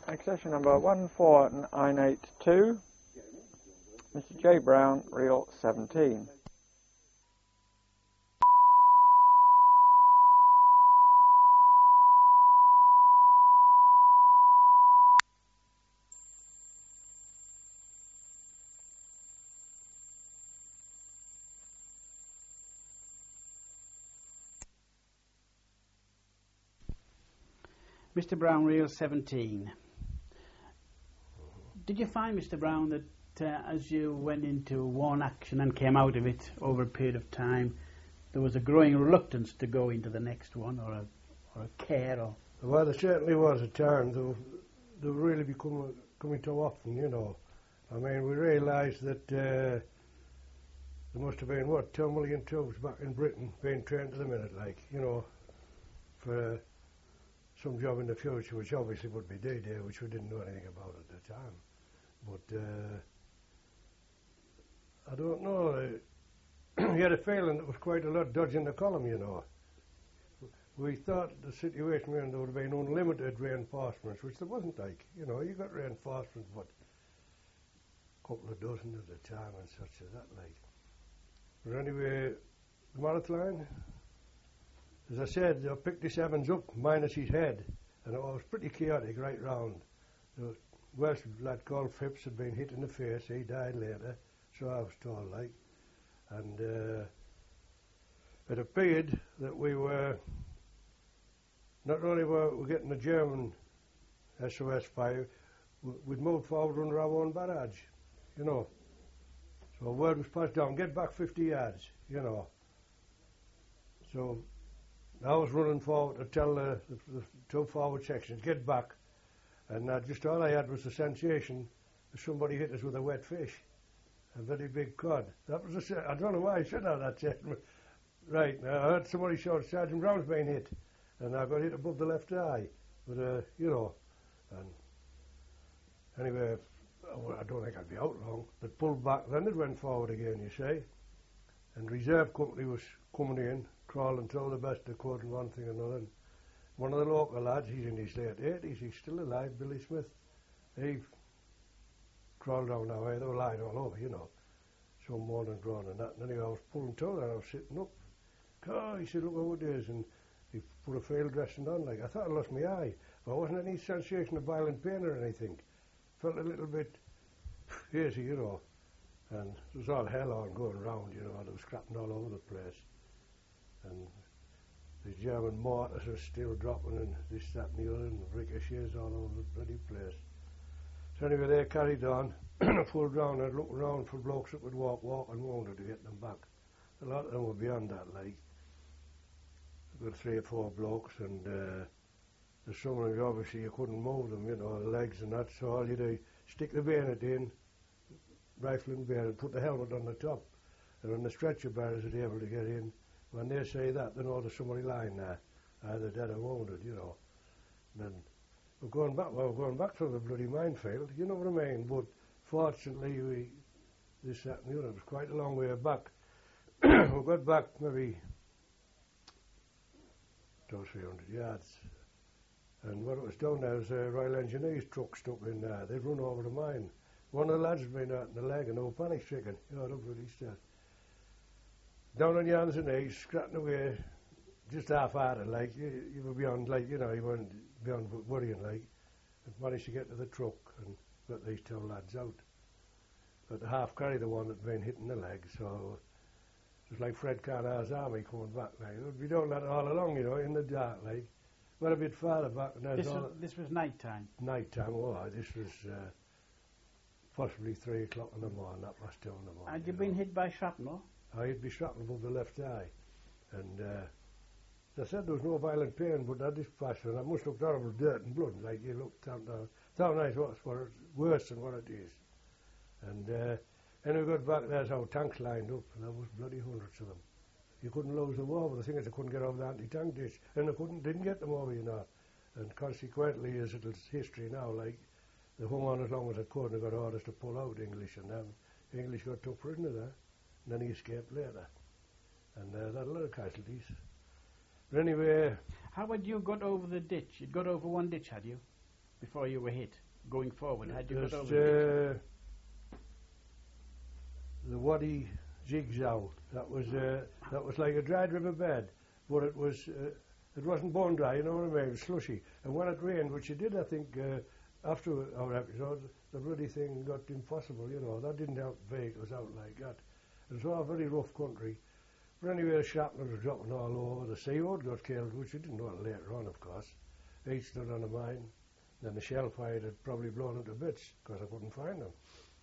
Accession number 14982, Mr. J. Brown, reel 17. Mr. Brown, reel 17. Did you find, Mr. Brown, that as you went into one action and came out of it over a period of time, there was a growing reluctance to go into the next one, or a care? Or well, there certainly was a turn. They really coming too often, you know. I mean, we realised that there must have been, 2 million troops back in Britain being trained to the minute, like, you know, for some job in the future, which obviously would be D-Day, which we didn't know anything about at the time. But I don't know. We had a feeling there was quite a lot dodging the column, you know. We thought the situation where there would have been unlimited reinforcements, which there wasn't, like, you know, you got reinforcements, but a couple of dozen at a time and such as that, like. But anyway, the Marathon, as I said, they picked the sevens up, minus his head, and it was pretty chaotic right round. The worst lad called Phipps had been hit in the face. He died later, so I was told, like. And it appeared that we were, not only were we getting the German SOS fire, we'd moved forward under our own barrage, you know. So word was passed down, get back 50 yards, you know. So I was running forward to tell the two forward sections, get back. And just all I had was the sensation that somebody hit us with a wet fish, a very big cod. That was I don't know why I said that second. Right, now I heard somebody shout, Sergeant Brown's been hit. And I got hit above the left eye. But, you know, and anyway, I don't think I'd be out long. But pulled back, then it went forward again, you see. And reserve company was coming in, crawling through the best they could and one thing and another. And one of the local lads, he's in his late 80s, he's still alive, Billy Smith. He crawled down our way, they were lying all over, you know. Some more than grown and that. And anyway, I was pulling through and I was sitting up. God, he said, look how it is. And he put a field dressing on, like, I thought I lost my eye. But there wasn't any sensation of violent pain or anything. Felt a little bit hazy, you know. And there was all hell on going round, you know. There was scrapping all over the place. And the German mortars are still dropping and this, that and the other, and ricochets all over the bloody place. So anyway, they carried on. I pulled round and looked around for blokes that would walk and wounded to get them back. A lot of them were beyond that, like. There were 3 or 4 blokes, and there's some of them, obviously, you couldn't move them, you know, the legs and that, so all you do, stick the bayonet in, rifle and bayonet, put the helmet on the top, and when the stretcher bearers are able to get in, when they say that, they know there's somebody lying there, either dead or wounded, you know. And then we're going back through the bloody minefield, you know what I mean, but fortunately this, that and the other, it was quite a long way back. We got back maybe 200-300 yards, and what it was down there was a Royal Engineers truck stuck in there. They'd run over the mine. One of the lads had been out in the leg and they were panic stricken, you know, bloody stuff. Down on your hands and knees, scratching away, just half-hearted, like, you were beyond, like, you know, you weren't beyond worrying, like, and managed to get to the truck and got these 2 lads out. But the half carried the one that'd been hit in the leg, so it was like Fred Carnar's army coming back, like. We'd be doing that all along, you know, in the dark, like. Went a bit farther back. And this was night time? Night time, this was possibly 3 o'clock in the morning, that was 2 in the morning. Had you been hit by shrapnel? I'd be shrapnel above the left eye. And as I said, there was no violent pain, but I just passed and I must look horrible dirt and blood, like you looked down. Down nice was worse than what it is. And we got back, there's our tanks lined up, and there was bloody hundreds of them. You couldn't lose them over. The thing is, they couldn't get over the anti-tank ditch, and they didn't get them over, you know. And consequently, as it's history now, like, they hung on as long as they could, and they got orders to pull out, English, and then the English got took prisoner there, and then he escaped later. And they had a lot of casualties. But anyway... How had you got over the ditch? You'd got over one ditch, had you? before you were hit? Going forward, had you got Just, over the ditch? the Waddy Zigzag. That was like a dried river bed, but it wasn't bone dry. You know what I mean? It was slushy. And when it rained, which it did, I think, after our episode, the bloody thing got impossible. You know, that didn't help vehicles out like that. It was all very rough country. But anyway, the shrapnel was dropping all over. The Sea Old got killed, which we didn't know it later on, of course. He stood on a mine. Then the shell fire had probably blown into bits because I couldn't find them.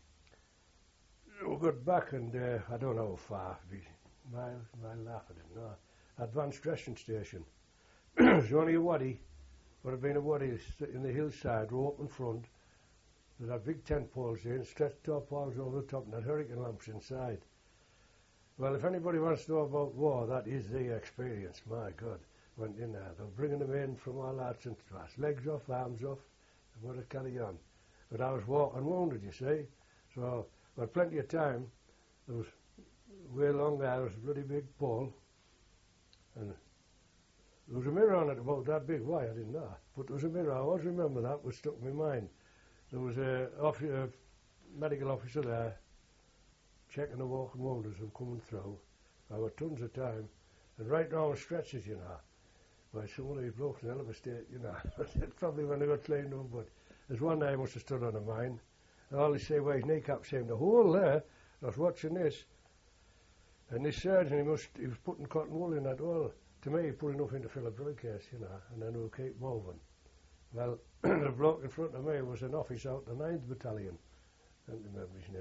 We got back and I don't know how far, mile and a half, I didn't know. Advanced dressing station. It was only a waddy, would have been a waddy in the hillside, rope in front. There had big tent poles in, stretched top poles over the top and had hurricane lamps inside. Well, if anybody wants to know about war, that is the experience, my God. Went in there, they were bringing them in from all arts and crafts, legs off, arms off, and what to carry on. But I was walking wounded, you see, so I had plenty of time. There was way along there was a bloody big pole, and there was a mirror on it about that big. Why, I didn't know. But there was a mirror, I always remember that, was stuck in my mind. There was a medical officer there, checking the walking wounded and coming through. I had tons of time, and right now on stretchers, you know. Well, some of these blokes in hell of a state, you know. Probably when they got cleaned up, but there's one day I must have stood on a mine, and all they say, well, his kneecap seemed a hole there. I was watching this, and this surgeon, he was putting cotton wool in that hole. To me, he put enough in to fill a drug case, you know, and then we'll keep moving. Well, the bloke in front of me was an officer out the 9th Battalion. I don't remember his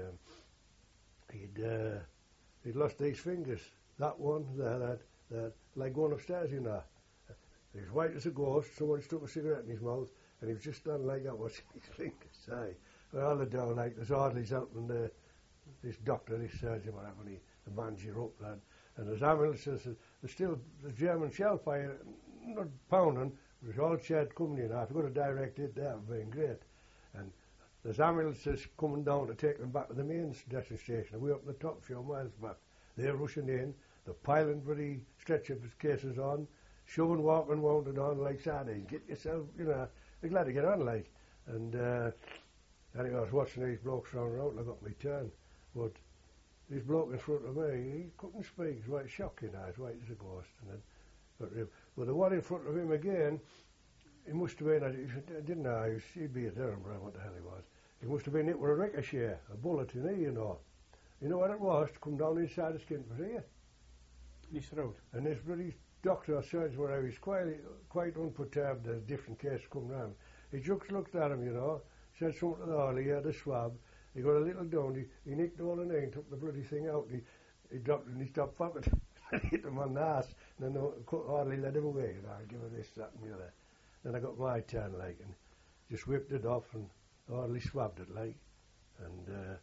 name. He'd lost these fingers. That one, that, like going upstairs, you know. He was white as a ghost. Someone stuck a cigarette in his mouth, and he was just standing like that, watching his fingers. Aye. Well, all the down, like, there's orderlies helping this doctor, this surgeon, whatever, and the man's you up, lad. And there's ambulances, there's still the German shell fire, not pounding, but it's all shed coming in. If you've got to direct it, that would be great. And there's ambulances coming down to take them back to the main dressing station. We're up the top, a few miles back. They're rushing in, they're piling bloody stretcher cases on, shoving walking wounded on like sardines. Get yourself, you know, they're glad to get on, like. And anyway, I was watching these blokes round and out, and I got my turn. But this bloke in front of me, he couldn't speak. He was quite shocking, as white as a ghost. And then, but the one in front of him again, he must have been, I didn't know, he'd be at Edinburgh, what the hell he was. He must have been hit with a ricochet, a bullet in here, you know. You know what it was? To come down inside the skin for here. In his throat. And this bloody doctor or surgeon, whatever, he's quite unperturbed as different cases come round. He just looked at him, you know, said something to the orderly, he had a swab. He got a little down, he nicked all in there and took the bloody thing out. He dropped it in his top pocket and hit him on the ass. And then the orderly led him away, you know, give her this, that and the other. Then I got my turn, like, and just whipped it off and the orderly swabbed it, like. And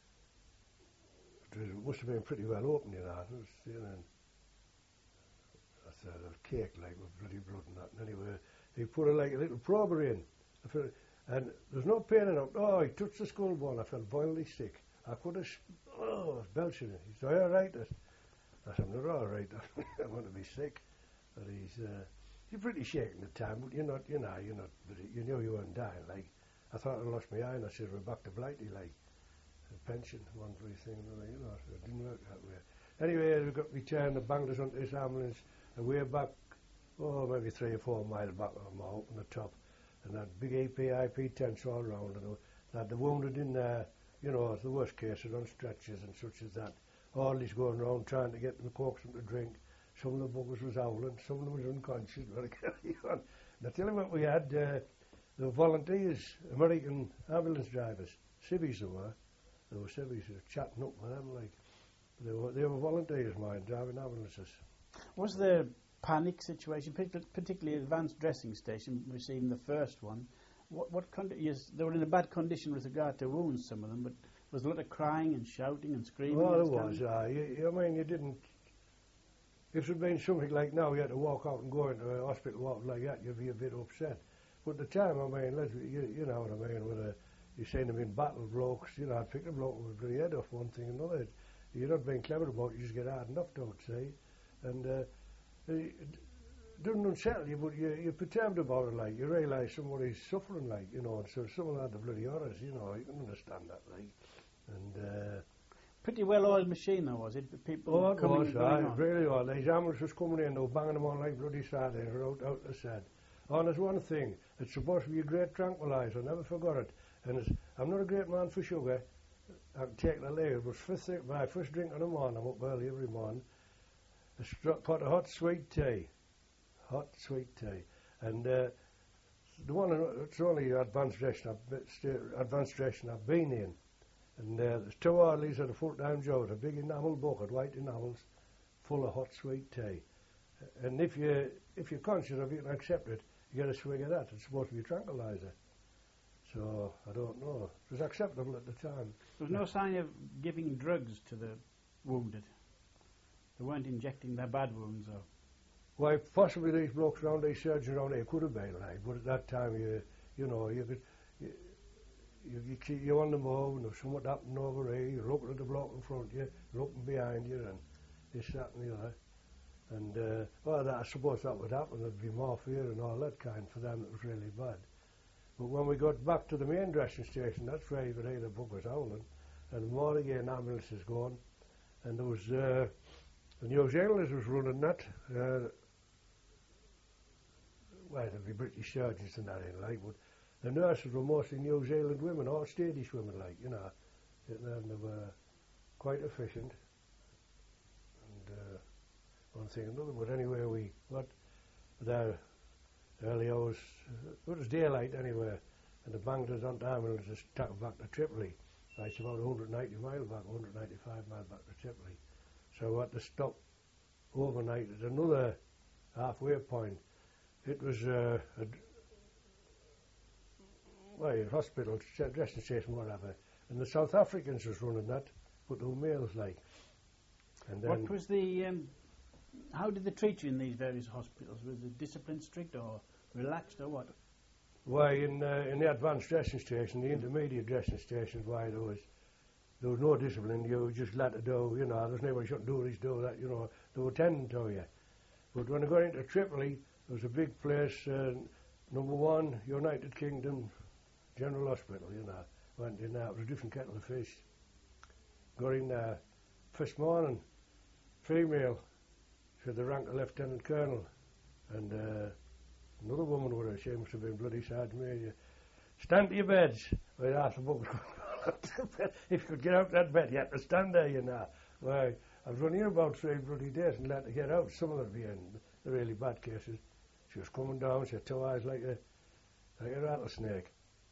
it must have been pretty well open, you know. It was, you know, that's a cake, like, with bloody blood and that. And anyway, he put a little prober in. And there's no pain in it. Oh, he touched the skull bone. I felt violently sick. I could have, I was belching it. He said, "Are you all right?" I said, "I'm not all right. I want to be sick." But you're pretty shaken at the time, but you're not, you know, you knew you weren't dying, like. I thought I lost my eye and I said, "We're back to Blighty, like. A pension, one for his thing, another, you know, so it didn't work that way. Anyway, we got returned, they banged us onto this ambulance, and we're back, maybe 3 or 4 miles back on my up on the top. And that big APIP tents all round, and they had the wounded in there, you know, the worst cases on stretchers and such as that. All these going round trying to get them, coax them to drink. Some of the buggers was howling, some of them was unconscious, but I carry on. And I tell you what, we had the volunteers, American ambulance drivers, civvies they were civvies, chatting up with them, like. They were volunteers, mine, driving ambulances. Was there panic situation, particularly advanced dressing station, receiving the first one? They were in a bad condition with regard to wounds, some of them, but there was a lot of crying and shouting and screaming. Well, there was. I mean, you didn't. If it had been something like now, you had to walk out and go into a hospital, walk like that, you'd be a bit upset. But at the time, I mean, you know what I mean, you seen them in battle blokes, you know, I'd pick a bloke with the head off one thing and another. You're not being clever about it, you just get hardened up, don't see. And doesn't unsettle you, but you're perturbed about it, like, you realise somebody's suffering, like, you know, and so someone had the bloody horrors, you know, you can understand that, like, and, Pretty well-oiled machine, though, was it? The people oh, it coming was, and going it on. really was. These ambulances coming in, they were banging them on like bloody sardines, out the side. Oh, and there's one thing, it's supposed to be a great tranquiliser, I never forgot it, and I'm not a great man for sugar, I can take the layer, but my first drink in the morning, I'm up early every morning, a pot of hot sweet tea, and the one, it's only advanced dressing I've been in, and there's 2 orderlies at a full-time job, a big enamel bucket, white enamels, full of hot sweet tea, and if you're conscious of it, you can accept it, you get a swig of that, it's supposed to be a tranquiliser. So, I don't know. It was acceptable at the time. There was no sign of giving drugs to the wounded. They weren't injecting their bad wounds, or... Why, possibly these blokes around, these surgeons around here could have been, like, but at that time, you know, you keep you on the move, and if something happened over here, you're looking at the bloke in front of you, looking behind you, and this, that, and the other. And, well, I suppose that would happen. There'd be more fear and all that kind for them. It was really bad. But when we got back to the main dressing station, that's where you could hear the buggers howling, and the more again ambulances going, and there was the New Zealanders was running that. Well, there'd be British surgeons and that in, like, but the nurses were mostly New Zealand women, or Swedish women, like, you know, and they were quite efficient. And one thing and another, but anyway, we got there early hours, it was daylight anyway, and the banged us onto ambulances taken back to Tripoli. It's about 190 miles back, 195 miles back to Tripoli. So we had to stop overnight at another halfway point. It was a hospital, dressing station, whatever, and the South Africans was running that, but they were males, like. And then what was the... how did they treat you in these various hospitals? Was the discipline strict or relaxed or what? Why, in the advanced dressing station, the intermediate dressing stations, why there was no discipline. You just let it do, you know. There's nobody shouldn't do this, do that, you know. They were tending to you. But when I got into Tripoli, there was a big place, number 1, United Kingdom General Hospital, you know. Went in there, it was a different kettle of fish. Got in there, first morning, female, she had the rank of Lieutenant Colonel, and another woman with her, she must have been bloody Sergeant Major. Stand to your beds. Well, I asked the book, if you could get out of that bed, you had to stand there, you know. Why, I was only here about 3 bloody days and let her get out. Some of them being the really bad cases. She was coming down, she had 2 eyes like a rattlesnake.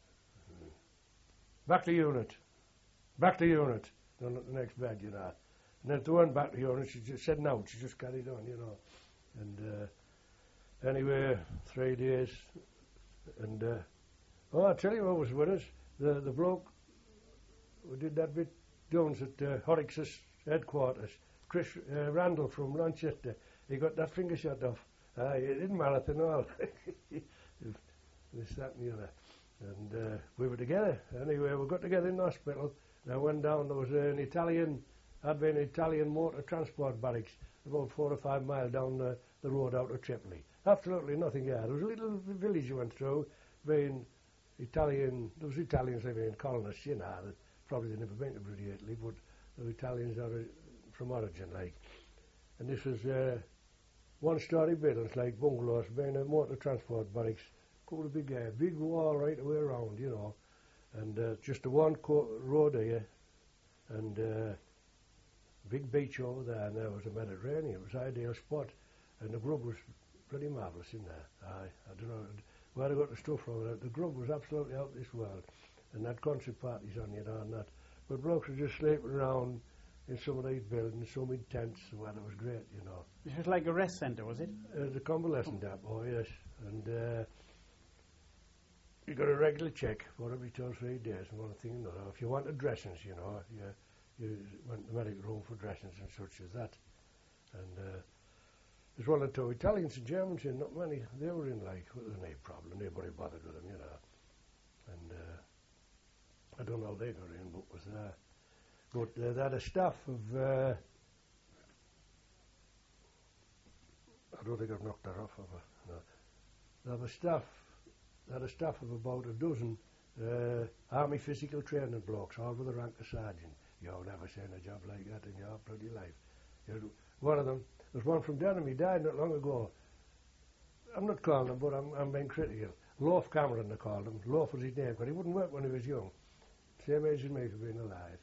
Back to unit. Down at the next bed, you know. And then to one back to unit, she just said no, she just carried on, you know. And anyway, 3 days, and I tell you what was with us, the bloke who did that bit Jones at Horrocks' headquarters, Chris Randall from Manchester, he got that finger shot off. It didn't matter at all. This, that and the other. And we were together. Anyway, we got together in the hospital, and I went down, there was had been an Italian motor transport barracks about 4 or 5 miles down the road out of Tripoli. Absolutely nothing there. There was a little village you went through, being Italian, there was Italians living in colonists, you know, that probably they'd never been to bloody Italy, but the Italians are from origin, like. And this was 1-story buildings, like bungalows, being a motor transport barracks, couple of big wall right the way around, you know, and just the one road here, and big beach over there, and there was the Mediterranean. It was an ideal spot, and the grub was pretty marvellous in there. I don't know where they got the stuff from. The grub was absolutely out of this world, and had concert parties on, you know, and that. But blokes were just sleeping around in some of these buildings, some in tents, well, it was great, you know. It was like a rest centre, was it? The convalescent depot, yes, and you got a regular check for every 2 or 3 days, and one thing and another. If you wanted dressings, you know, you went to the medical room for dressings and such as that. And there's 1 or 2 Italians and Germans in, not many. They were in, like, well, there was no problem, nobody bothered with them, you know. And I don't know how they got in, but was there. But they had a staff of I don't think I've knocked that off. No. They had a staff of about a dozen army physical training blokes, all with the rank of sergeant. You've never seen a job like that in your bloody life. One of them, there's one from Denham, he died not long ago. I'm not calling him, but I'm being critical. Loaf Cameron, they called him. Loaf was his name, because he wouldn't work when he was young. Same age as me for being alive.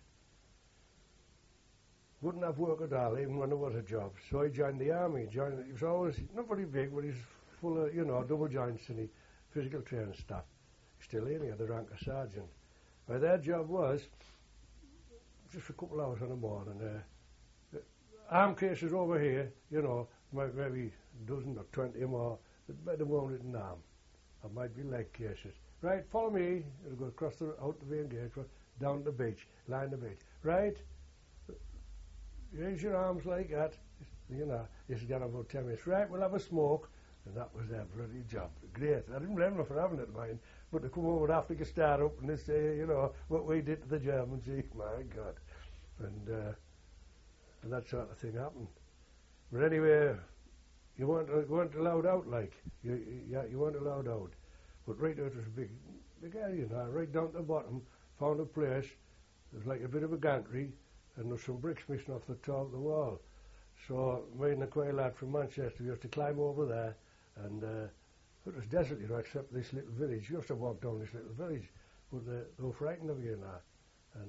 Wouldn't have work at all, even when there was a job. So he joined the army. He was always, not very big, but he's full of, double joints and physical training stuff. Still in here, the rank of sergeant. Well, their job was just a couple hours in the morning. Arm cases over here, maybe a dozen or 20 more, but the wounded in arm. Or might be leg cases. Right, follow me. It'll go across out the main gate, down the beach, line the beach. Right? Raise your arms like that. This is down about 10 minutes. Right, we'll have a smoke. And that was their bloody job. Great. I didn't blame them for having it, mind. But to come over after you start up and they say, what we did to the Germans, my God. And that sort of thing happened. But anyway, you weren't allowed out, like. You weren't allowed out. But right out was a big area, right down to the bottom, found a place. It was like a bit of a gantry, and there was some bricks missing off the top of the wall. So me and the queer lad from Manchester, we used to climb over there, and it was desert, except this little village. You used to walk down this little village, but they were frightened of you now.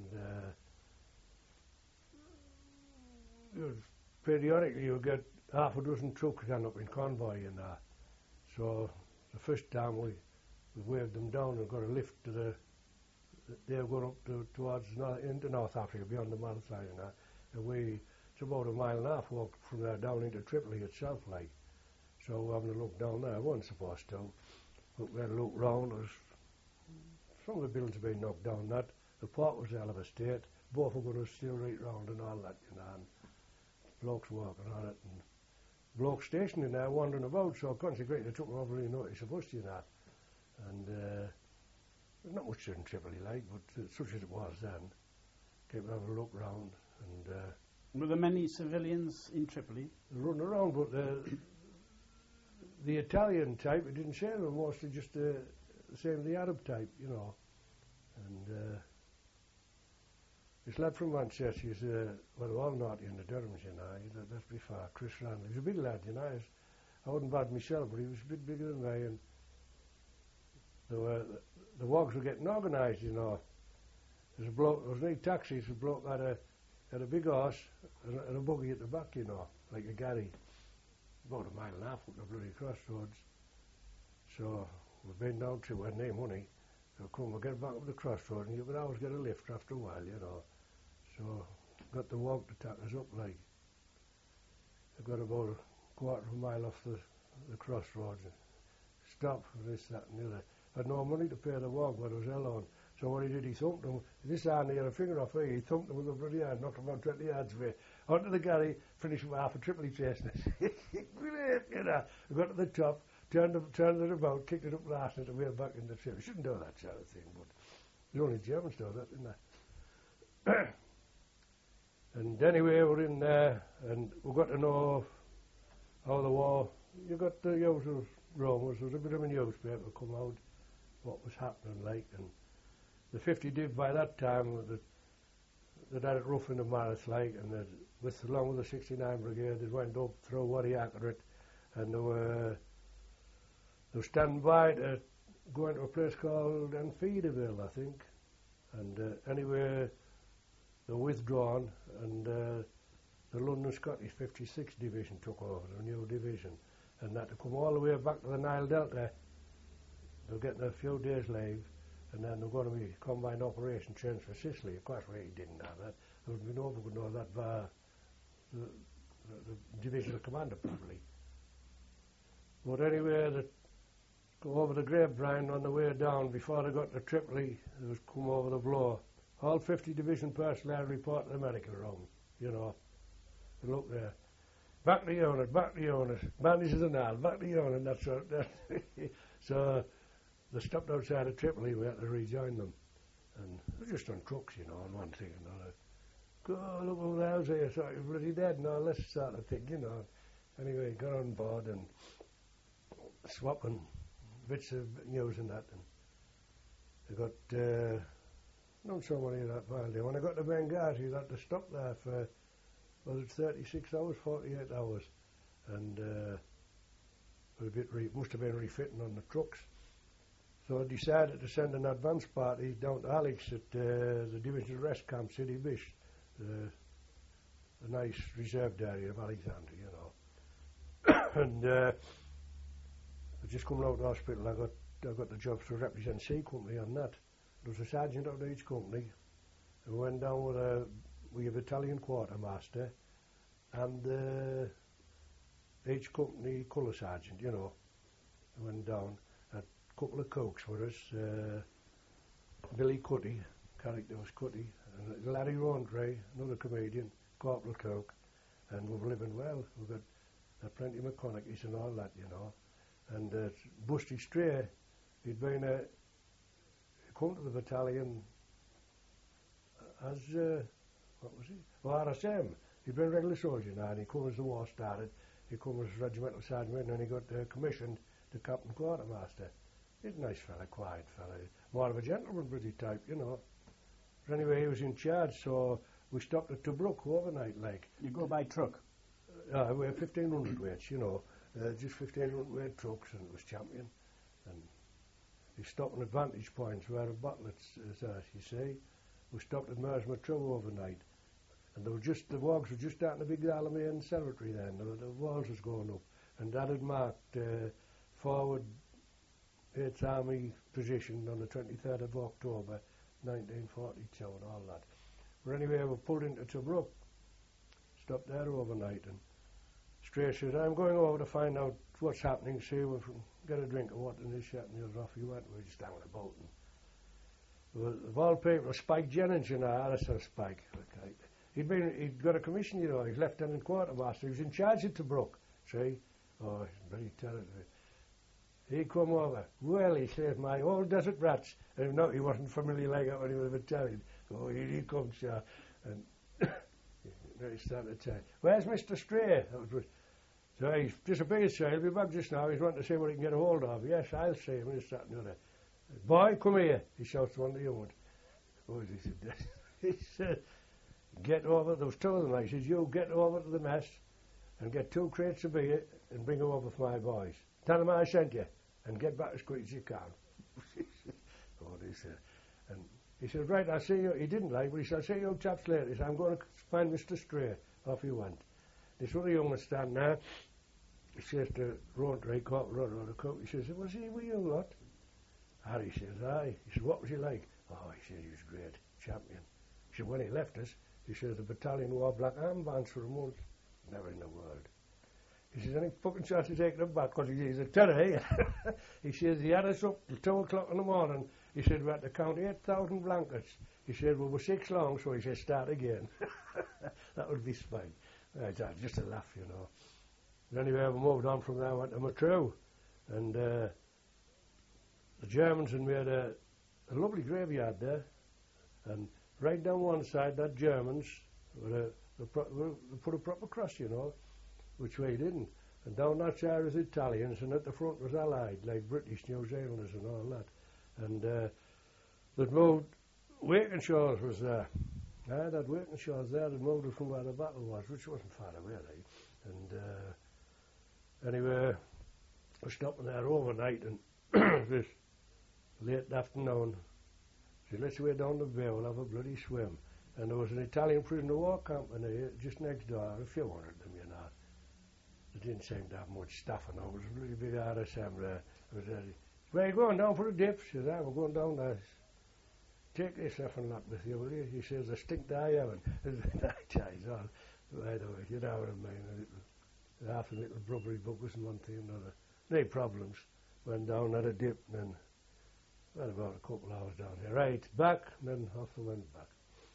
And periodically you would get half a dozen trucks done up in convoy and that. So the first time we waved them down and got a lift to they were going up towards into North Africa, beyond the Malta and that. And it's about a mile and a half walk from there down into Tripoli itself, like. So we're having a look down there. I wasn't supposed to. But we had a look round. Some of the buildings had been knocked down. The port was a hell of a state. Both of them were still right round and all that, and blokes walking on it, and blokes stationed in there wandering about. So consequently, they took no really notice of us, And there's not much in Tripoli, like, but such as it was then. Came having a look round, and were there many civilians in Tripoli? Running around, but the Italian type, it didn't say they were mostly just the same the Arab type, And this lad from Manchester, he's all naughty in the Durhams, that's before Chris Randall. He was a big lad, I wasn't bad myself, but he was a bit bigger than me, and the wogs were getting organised, There's a bloke, there was no taxis, a bloke had a big horse and a buggy at the back, like a galley. About a mile and a half up the bloody crossroads. So we've been down to where no money. So we'll get back up the crossroads, and you could always get a lift after a while, So got the walk to tack us up, like. I got about a quarter of a mile off the crossroads. Stop for this, that, and the other. I had no money to pay the walk, but it was hell on. So what he did, he thumped him. This hand, he had a finger off here. He thumped him with a bloody hand, knocked him about 20 yards away. Onto the galley, finished with half a Tripoli chasing us. I got to the top, turned it about, kicked it up last night, and we were back in the ship. We shouldn't do that sort of thing, but the only Germans do that, didn't they? And anyway, we're in there, and we got to know how the war. You got the usual rumours. There was a bit of a newspaper come out, what was happening, like, and the 50 Div by that time, they'd had it rough in the Marith, like, and along with the 69 Brigade, they went up through Wadi Akarit, and they were standing by to go into a place called Enfidaville, I think. And anyway, they were withdrawn, and the London Scottish 56th Division took over, the new division, and that to come all the way back to the Nile Delta. They were getting a few days leave, and then they're going to be combined operation trains for Sicily. Of course, we didn't have that. There would be no one could know that by the divisional commander, probably. But anyway, they go over the Grapevine on the way down. Before they got to Tripoli, they was come over the blow. All 50 division personnel report to the medical room, They look there. Back to unit, bandages and all, back to unit, that sort of that. So they stopped outside of Tripoli, we had to rejoin them. And we were just on trucks, and one thing and another. Go, look over there, I thought you're bloody dead and all this sort of thing, Anyway, got on board and swapping bits of news and that. And I got not so many of that while there. When I got to Benghazi, I had to stop there for, was it 36 hours, 48 hours. And must have been refitting on the trucks. So I decided to send an advance party down to Alex at the Divisional Rest Camp, City Bish, the nice reserved area of Alexandria, you know. And I just coming out of the hospital, I got the job to represent C Company on that. There was a sergeant of each company who went down with a battalion quartermaster and each company colour sergeant, you know. I went down. A couple of cooks with us. Billy Cutty, character was Cutty, and Larry Rondray, another comedian, Corporal Cook, and we were living well. We got plenty of mechanics and all that, you know. And Busty Stray, he'd come to the battalion as what was he? Oh, RSM. He'd been a regular soldier now, and he come as the war started. He come as regimental sergeant, and then he got commissioned to captain quartermaster. He's a nice fella, quiet fella, more of a gentleman pretty type, you know. But anyway, he was in charge, so we stopped at Tobruk overnight, like. You go by truck? We were 1,500 weights, you know, just 1,500 weight trucks, and it was champion. And we stopped in advantage points where a battle is, you see. We stopped at Mersmatrou overnight. And the wogs were just starting the big Alamein cemetery then. The walls was going up. And that had marked forward 8th Army position on the 23rd of October 1942 and all that. But anyway, we pulled into Tobruk, stopped there overnight, and Stray said, I'm going over to find out what's happening, see if we can get a drink of what and this, that, and the other. Off he went. We were just hanging about. And of all people, Spike Jennings, you know, RSL Spike. Okay. He'd got a commission, you know, he's Lieutenant Quartermaster. He was in charge of Tobruk, see? Oh, he's very talented. He come over. Well, he says, my old desert rats. And no, he wasn't familiar like that when he was a battalion. Oh, here he comes, sir. And he started to say, where's Mr. Stray? So he's disappeared, sir. He'll be back just now. He's wanting to see what he can get a hold of. Yes, I'll see him. This, that, and the other. Boy, come here. He shouts to one of the young ones. Oh, he said, get over. There was two of them. He says, you get over to the mess and get 2 crates of beer and bring them over for my boys. Tell them I sent you and get back as quick as you can. Oh, he said. And he said, right, I'll see you. He didn't like, but he said, I'll see you chaps later. He said, I'm going to find Mr. Stray. Off he went. This other young man standing there. He says to Rondray, Corporal Rondray, Cook, he says, was he with you lot? Harry says, aye. He said, what was he like? Oh, he said, he was great, champion. He said, when he left us, he says, the battalion wore black armbands for a month. Never in the world. He says, any fucking chance of taking him back, because he's a terror, eh? He says, he had us up till 2 o'clock in the morning. He said, we had to count 8,000 blankets. He said, we were 6 long, so he said, start again. That would be Spike. Just a laugh, you know. But anyway, we moved on from there, went to Matruh. And the Germans had made a lovely graveyard there. And right down one side, that Germans, they put a proper cross, you know, which we didn't. And down that side was Italians, and at the front was Allied, like British, New Zealanders and all that. And they'd moved, Wakenshaw's was there. That Wakenshaw's there, they'd moved it from where the battle was, which wasn't far away, right? And anyway, we're stopping there overnight, and this late afternoon, so let's way down the bay, we'll have a bloody swim. And there was an Italian prisoner of war company just next door, a few hundred of them, you know. They didn't seem to have much staff and all. It was a really big RSM there. Where are you going, down for a dip? She says, we're going down there. Take this effing lot with you, will you? He says, I stink to high heaven. He's all, right away, you know what I mean. Half a little rubbery buckles and one thing and another. No problems. Went down, had a dip, and then well, about a couple hours down here. Right, back, and then off we went back.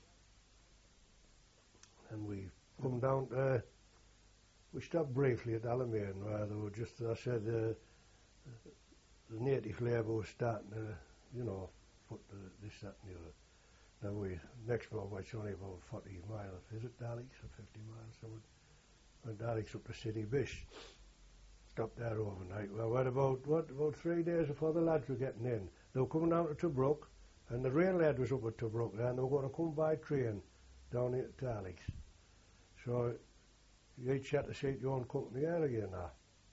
And we come down to, we stopped briefly at Alamein, where they were just, as I said, the native labour was starting to, you know, put this, that and the other. Now next moment it's only about 40 miles, is it, Daleks, or 50 miles, something? went Alex up to City Bish. Stopped there overnight. Well, what about 3 days before the lads were getting in? They were coming down to Tobruk, and the rail lad was up at Tobruk there, and they were going to come by train down here to Alex. So you each had to seat your own company area now.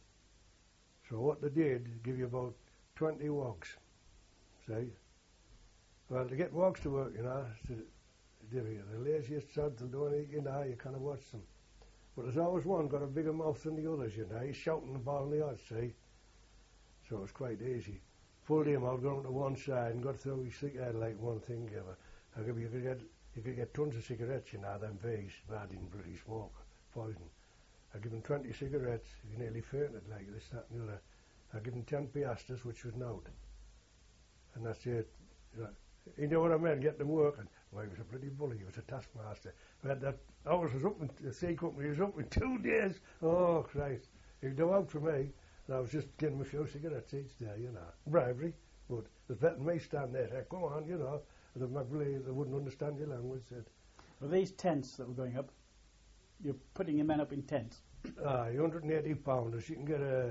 So what they did, give you about 20 wogs, see? Well, to get wogs to work, you know, the laziest sods will do anything, you know, you kind of watch them. But there's always one got a bigger mouth than the others, you know. He's shouting the ball in the odds, see? So it was quite easy. Pulled him out, got him to one side and got through his cigarette like one thing giver. You could get tons of cigarettes, you know, them V's, bad in bloody smoke, poison. I give him 20 cigarettes, he nearly fainted like this, that and the other. I give him 10 piastres, which was nout. And that's it. You know, you know what I meant, get them working. Well, he was a bloody bully, he was a taskmaster. But that ours was up in the sea company was up in 2 days. Oh Christ. He'd go out for me and I was just getting him a few cigarettes each day, you know. Bribery. But it was better than me standing there saying, come on, you know. And they wouldn't understand your language. Said, well, these tents that were going up, you're putting your men up in tents? Aye, 180 pounders. You can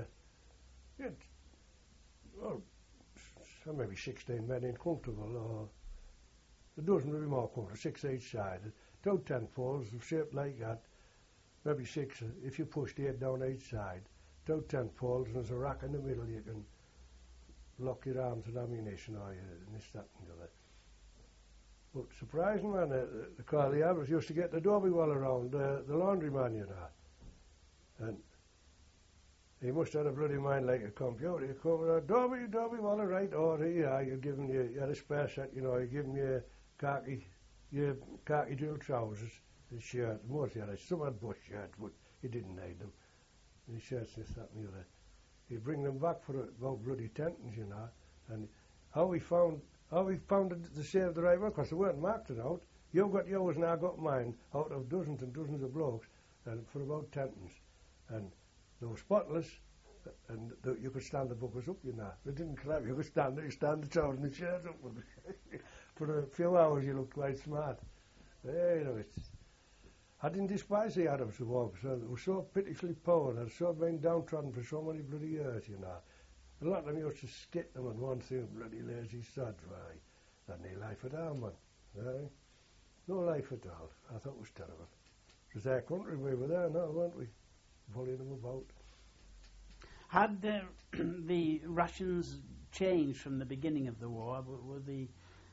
get well, maybe 16 men in comfortable, or a dozen maybe more comfortable, 6 each side. 2 tent poles shaped like that, maybe 6 if you pushed 8 down each side. 2 tent poles and there's a rack in the middle you can lock your arms and ammunition or this, that and the other. But surprising man, the Carly Abbas used to get the Dobby wall around, the laundryman, you know. And he must have had a bloody mind like a computer. You come around, Dobby wall, all right, or yeah, you give him you had a spare set, you know, you give him your khaki dual trousers, his shirt, most he had some had bush shirts, but he didn't need them. And his shirts, this, that and the other. He'd bring them back for about bloody tentings, you know. And how he found it to save the right one, because they weren't marked it out. You've got yours and I got mine out of dozens and dozens of blokes, and for about tentings. And they were spotless, and you could stand the buckles up, you know. They didn't clap, you could stand the trousers and the shirts up with it. For a few hours you looked quite smart. You know, I didn't despise the Adams of all, so they were so pitifully poor, and so been downtrodden for so many bloody years, you know. A lot of them used to skit them on one thing, bloody lazy sods, right? They had no life at all, man. Right? No life at all. I thought it was terrible. It was their country, we were there now, weren't we? Volleying them about. Had the rations changed from the beginning of the war? Were the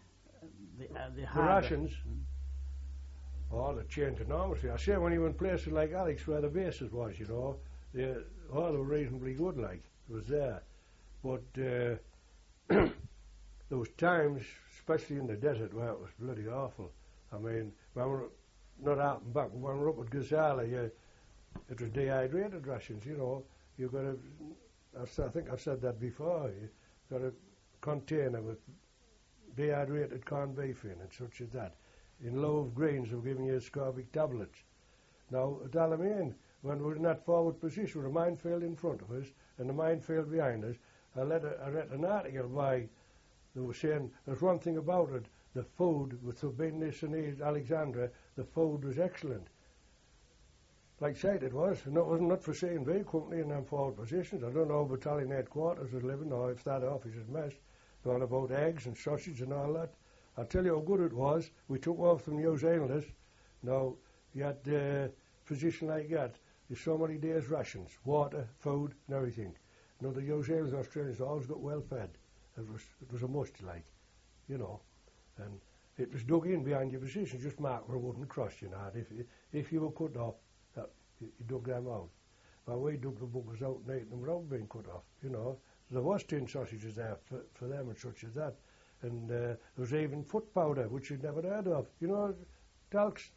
rations? Oh, they changed enormously. I say when you went places like Alex, where the bases was, you know, they were reasonably good, like. It was there. But there was times, especially in the desert, where it was bloody awful. I mean, when we were not out and back, when we were up at Gazala, it was dehydrated rations, you know. You've got I think I've said that before, you've got a container with dehydrated corned beef in it, such as that. In lieu of greens, they're giving you ascorbic tablets. Now, at Alamein, when we were in that forward position with a minefield in front of us and a minefield behind us, I read an article by, they were saying, there's one thing about it, the food, with Thurbinus and Alexandra, the food was excellent. Like I said, it was, and it was not for C&B company in them forward positions. I don't know if battalion headquarters was living or if that office was messed. They were about eggs and sausage and all that. I'll tell you how good it was. We took off from New Zealanders. Now, you had a position like that. There's so many days' rations, water, food, and everything. You know, the New Zealanders and Australians always got well fed. It was a must, like, you know. And it was dug in behind your position, just marked where it wouldn't cross, you know. And if you were cut off, you dug them out. Well, we dug the buggers out and ate them without being cut off, you know. There was tin sausages there for them and such as that. And there was even foot powder, which you'd never heard of. You know, talcs.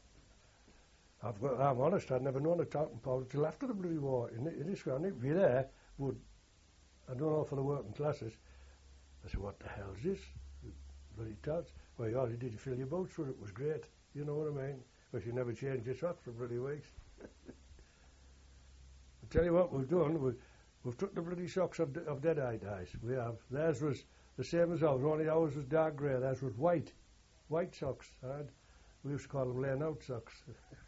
I'm honest, I'd never known of talcum powder till after the bloody war. In this one, it'd be there, but I don't know for the working classes. I said, what the hell is this? Bloody talcs. Well, all you did, you fill your boots with it. It was great. You know what I mean? But you never changed your socks for bloody weeks. I'll tell you what we've done. We've took the bloody socks of Deadeye dice. We have. Theirs was the same as ours, only ours was dark grey. Theirs was white. White socks. We used to call them laying out socks.